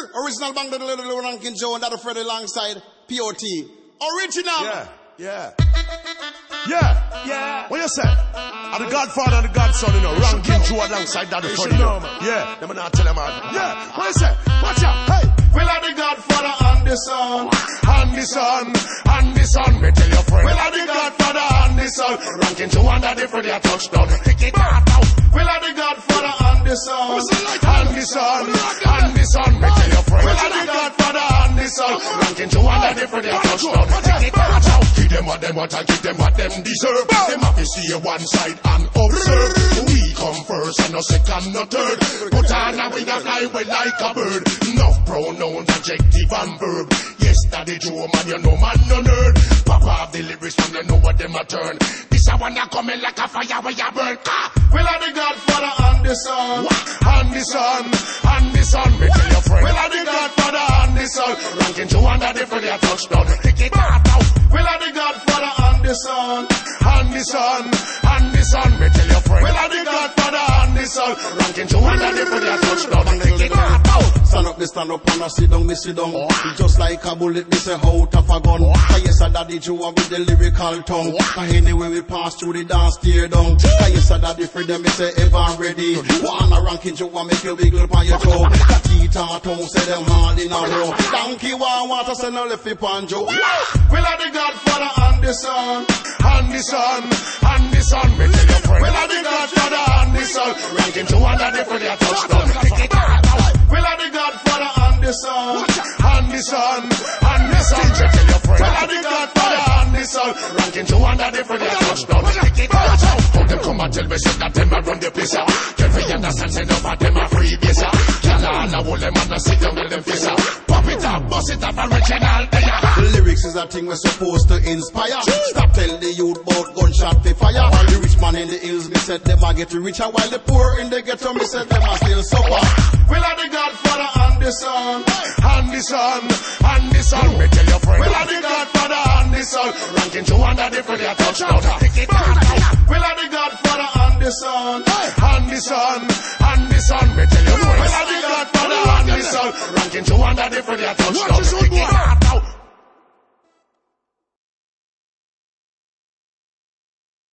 Original Bang the Little Ranking Joe and that Freddy alongside POT. Original. Yeah. What you say? I'm the Godfather and the Godson, you know. Ranking Joe alongside that Freddy. Yeah. Let me not tell him out. Yeah. What you say? Watch out. Hey. We are the Godfather and the Son. And the Son. And the Son. Me tell your friend. We are the Godfather and the Son. Ranking Joe and that Freddy a touchdown. Kick it out now. We are the Godfather and the Son. And the Son. And the Son. Me tell your friend. We are the Godfather and the Son. Ranking Joe and that Freddy a touchdown. Kick it out now. Give them what them want and give them what them deserve. Them have to see one side and observe. We come first and no second, no third. Put on a wing and fly away like a bird. Enough pronouns, adjective and verb. Yes, Daddy Joe, man, you know man, no nerd. Papa have the lyrics and you know what them a turn. This a one that coming like a fire where you burn. We are the Godfather and the Son. And the Son. And the Son. Me tell your friend. We are the Godfather and the Son. Ranking Joe and Daddy for their touchdown. Kick it out now. We are the Godfather and the Son. And the Son. And the Son. Me tell your friend. We are the Godfather and the Son. Ranking Joe and Daddy for their touchdown. Kick it out now. Stand up, stand up, and I sit down, me sit down. Just like a bullet, me say out of a gun. Yes, I Daddy Joe with the lyrical tongue. Anyway, we pass through the dance, tear down. Yes, I Daddy for them, me say ever ready. One a ranking Joe, I make you wiggle on your toe. Katita tongue, say them hard in a row. Donkey water, say no left it on Joe. We are the Godfather and the Son. And the Son. And the Son. Me tell your friend. We are the Godfather and the Son. Ranking Joe and Daddy for their touchdown. Kick it out now. We are the Godfather and the Son. And the Son. And the Son. Me tell your friend. We are the Godfather and the Son. Ranking Joe and Daddy for their touchdown. Kick it out now. How them come and tell me say that them a run the place. Tell me understand say enough of them a free base. Can't all hold them and sit down with them face. Pop it up, bust it up, original. The lyrics is a thing we're supposed to inspire. Stop tell the youth about gunshot for fire. While the rich man in the hills, me said them a get richer. While the poor in the ghetto, me said them a still suffer. We are the Godfather and the Son. And the Son. And the Son. Me tell your friend. We are the Godfather and the Son. Ranking Joe and Daddy for their touchdown. Kick it out now. We are the Godfather and the Son. And the Son. And the Son. Me tell your friend. We are the Godfather and the Son. Ranking Joe and Daddy for their touchdown. Kick it out.